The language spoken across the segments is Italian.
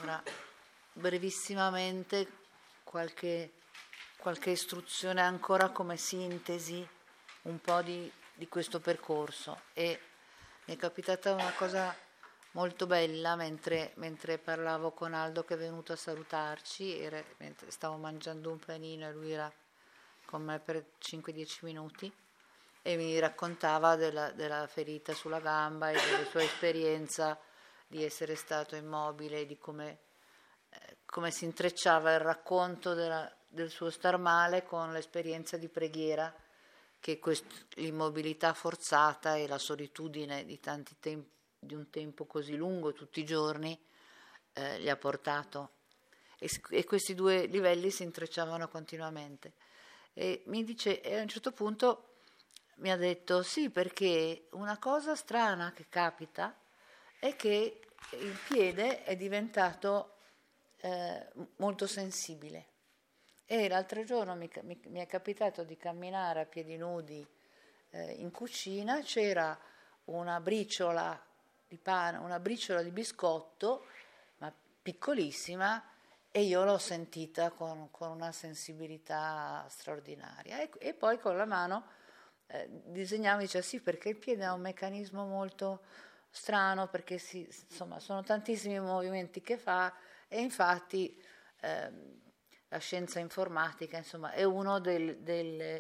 Ora, brevissimamente qualche istruzione ancora come sintesi un po' di questo percorso. E mi è capitata una cosa molto bella mentre parlavo con Aldo, che è venuto a salutarci, mentre stavo mangiando un panino e lui era con me per 5-10 minuti e mi raccontava della ferita sulla gamba e della sua esperienza di essere stato immobile, di come si intrecciava il racconto del suo star male con l'esperienza di preghiera che l'immobilità forzata e la solitudine di di un tempo così lungo, tutti i giorni, gli ha portato. E questi due livelli si intrecciavano continuamente. E a un certo punto mi ha detto: sì, perché una cosa strana che capita è che il piede è diventato molto sensibile. E l'altro giorno mi è capitato di camminare a piedi nudi in cucina, c'era una briciola di pane, una briciola di biscotto, ma piccolissima, e io l'ho sentita con una sensibilità straordinaria. E poi con la mano disegnavo e diceva: sì, perché il piede ha un meccanismo molto strano, perché insomma, sono tantissimi movimenti che fa, e infatti la scienza informatica, insomma, è uno degli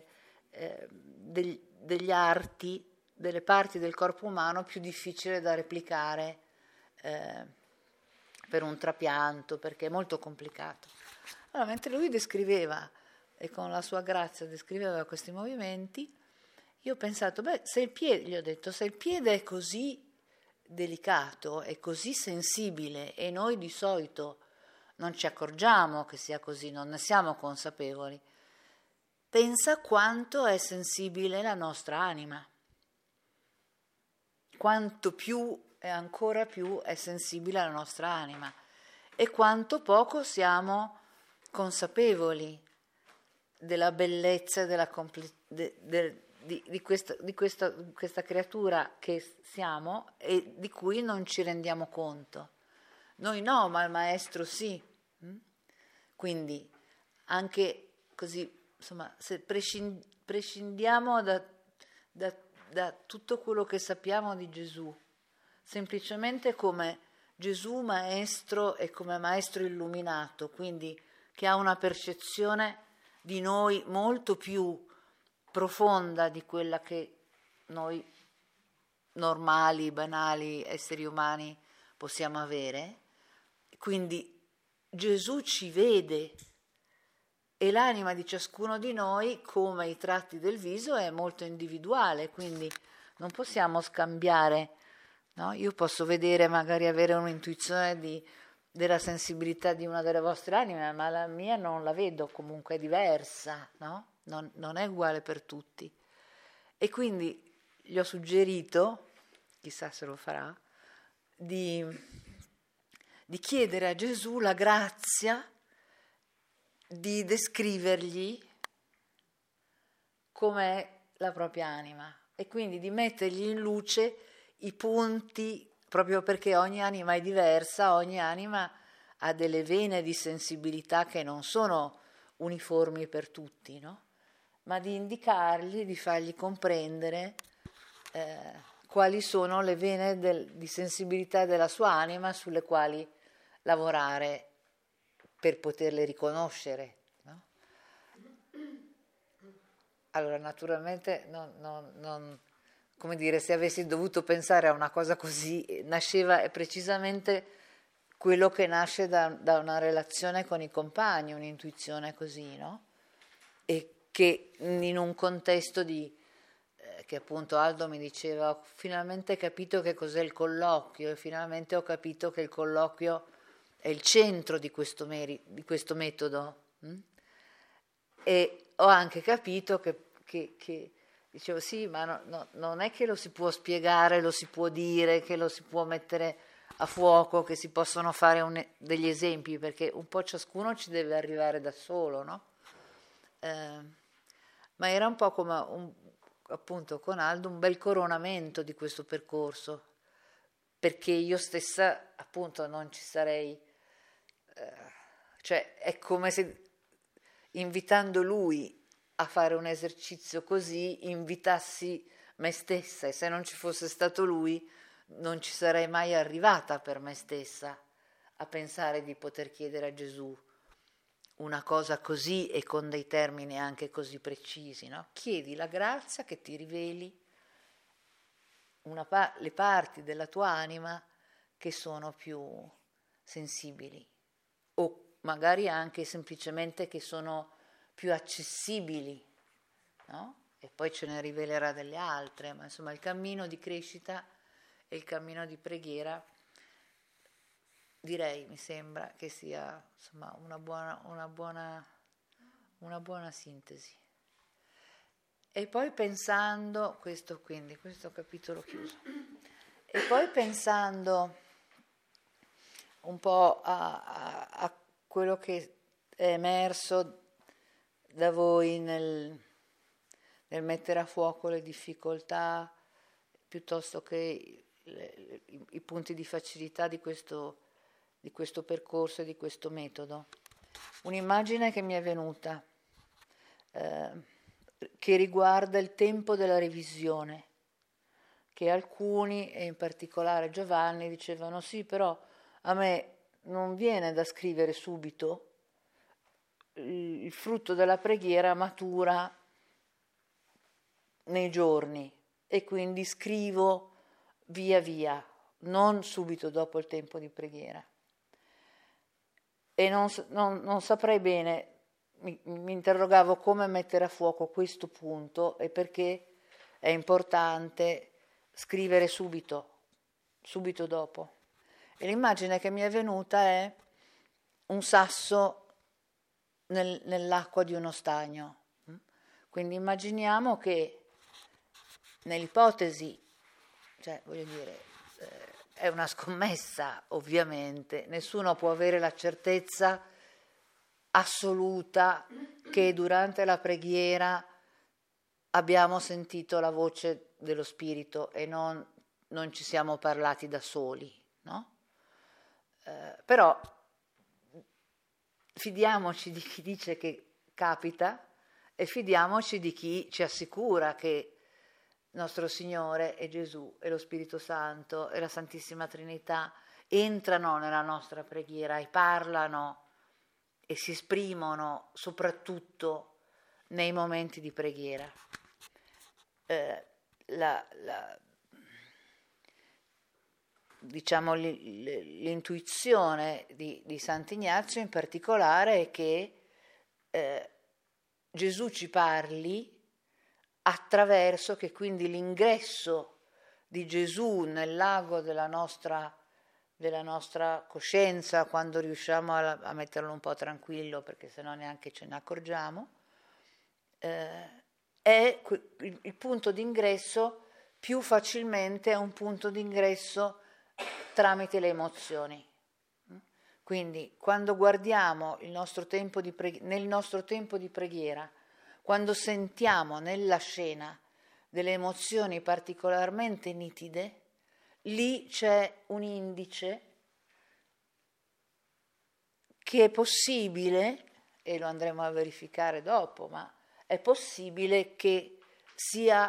arti, delle parti del corpo umano più difficile da replicare per un trapianto, perché è molto complicato. Allora, mentre lui descriveva, e con la sua grazia descriveva questi movimenti, io ho pensato: se il piede, gli ho detto, se il piede è così delicato, è così sensibile, e noi di solito non ci accorgiamo che sia così, non ne siamo consapevoli, pensa quanto è sensibile la nostra anima, quanto più e ancora più è sensibile la nostra anima, e quanto poco siamo consapevoli della bellezza e della di questa creatura che siamo e di cui non ci rendiamo conto. Noi no, ma il maestro sì. Quindi anche così, insomma, se prescindiamo da tutto quello che sappiamo di Gesù, semplicemente come Gesù maestro e come maestro illuminato, quindi che ha una percezione di noi molto più profonda di quella che noi normali, banali esseri umani possiamo avere. Quindi Gesù ci vede, e l'anima di ciascuno di noi, come i tratti del viso, è molto individuale, quindi non possiamo scambiare, no? Io posso vedere, magari avere un'intuizione della sensibilità di una delle vostre anime, ma la mia non la vedo, comunque è diversa, no? Non è uguale per tutti. E quindi gli ho suggerito, chissà se lo farà, di chiedere a Gesù la grazia di descrivergli com'è la propria anima, e quindi di mettergli in luce i punti, proprio perché ogni anima è diversa, ogni anima ha delle vene di sensibilità che non sono uniformi per tutti, no? Ma di indicargli, di fargli comprendere quali sono le vene di sensibilità della sua anima sulle quali lavorare per poterle riconoscere, no? Allora, naturalmente, come dire, se avessi dovuto pensare a una cosa così, nasceva precisamente quello che nasce da una relazione con i compagni, un'intuizione così, no? E che in un contesto che appunto Aldo mi diceva: ho finalmente capito che cos'è il colloquio, e finalmente ho capito che il colloquio è il centro di questo metodo. E ho anche capito che dicevo: sì, ma non è che lo si può spiegare, lo si può dire, che lo si può mettere a fuoco, che si possono fare degli esempi, perché un po' ciascuno ci deve arrivare da solo, no? Ma era un po' come appunto con Aldo un bel coronamento di questo percorso, perché io stessa appunto non ci sarei cioè è come se invitando lui a fare un esercizio così invitassi me stessa, e se non ci fosse stato lui non ci sarei mai arrivata per me stessa a pensare di poter chiedere a Gesù una cosa così e con dei termini anche così precisi, no? Chiedi la grazia che ti riveli le parti della tua anima che sono più sensibili, o magari anche semplicemente che sono più accessibili, no? E poi ce ne rivelerà delle altre, ma insomma il cammino di crescita e il cammino di preghiera, direi, mi sembra che sia insomma una buona sintesi. E poi pensando, questo capitolo chiuso, e poi pensando un po' a quello che è emerso da voi nel mettere a fuoco le difficoltà, piuttosto che i punti di facilità di questo percorso e di questo metodo. Un'immagine che mi è venuta, che riguarda il tempo della revisione, che alcuni, e in particolare Giovanni, dicevano sì, però a me non viene da scrivere subito, il frutto della preghiera matura nei giorni e quindi scrivo via via, non subito dopo il tempo di preghiera. E non saprei bene, mi interrogavo come mettere a fuoco questo punto e perché è importante scrivere subito dopo. E l'immagine che mi è venuta è un sasso nell'acqua di uno stagno. Quindi immaginiamo che nell'ipotesi, cioè voglio dire, è una scommessa ovviamente, nessuno può avere la certezza assoluta che durante la preghiera abbiamo sentito la voce dello Spirito e non ci siamo parlati da soli, no? Però fidiamoci di chi dice che capita e fidiamoci di chi ci assicura che nostro Signore e Gesù e lo Spirito Santo e la Santissima Trinità entrano nella nostra preghiera e parlano e si esprimono soprattutto nei momenti di preghiera. Diciamo l'intuizione di Sant'Ignazio in particolare è che Gesù ci parli attraverso, che quindi l'ingresso di Gesù nel lago della nostra coscienza, quando riusciamo a metterlo un po' tranquillo, perché sennò neanche ce ne accorgiamo, è il punto d'ingresso più facilmente, è un punto d'ingresso tramite le emozioni. Quindi quando guardiamo nel nostro tempo di preghiera, quando sentiamo nella scena delle emozioni particolarmente nitide, lì c'è un indice che è possibile, e lo andremo a verificare dopo, ma è possibile che sia